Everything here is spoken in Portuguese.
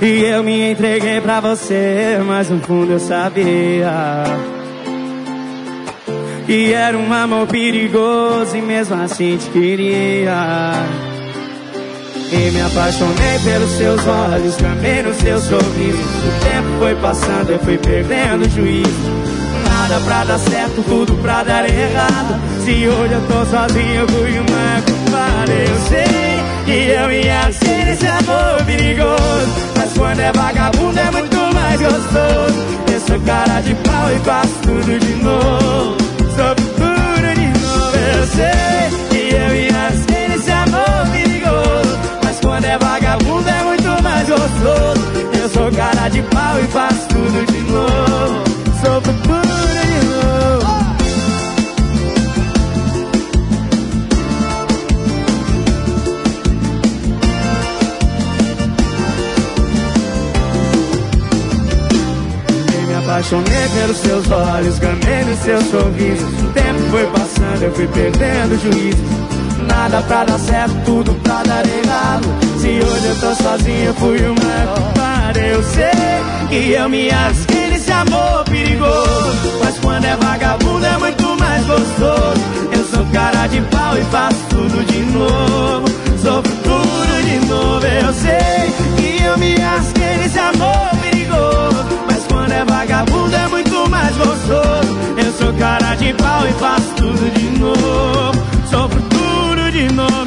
E eu me entreguei pra você, mas no fundo eu sabia que era um amor perigoso e mesmo assim te queria. E me apaixonei pelos seus olhos, também no seu sorriso. O tempo foi passando, eu fui perdendo o juízo. Nada pra dar certo, tudo pra dar errado. Se hoje eu tô sozinho, eu fui uma culpada. Eu sei que eu ia ser esse amor perigoso, mas quando é vagabundo é muito mais gostoso. Eu sou cara de pau e faço tudo de novo. Sou tudo de novo. Eu sei que eu ia ser esse amor perigoso, mas quando é vagabundo é muito mais gostoso. Eu sou cara de pau e faço tudo de novo. Sou tudo de novo. Apaixonei pelos seus olhos, ganhei no seu sorriso. O tempo foi passando, eu fui perdendo o juízo. Nada pra dar certo, tudo pra dar errado. Se hoje eu tô sozinho, eu fui uma culpada. Eu sei que eu me arrisquei nesse amor perigoso, mas quando é vagabundo é muito mais gostoso. Eu sou cara de pau e faço tudo de novo. Sou tudo de novo. Eu sei que eu me arrisquei nesse amor perigoso, mas quando é vagabundo é muito mais gostoso. Eu sou cara de pau e faço tudo de novo. Sofro tudo de novo.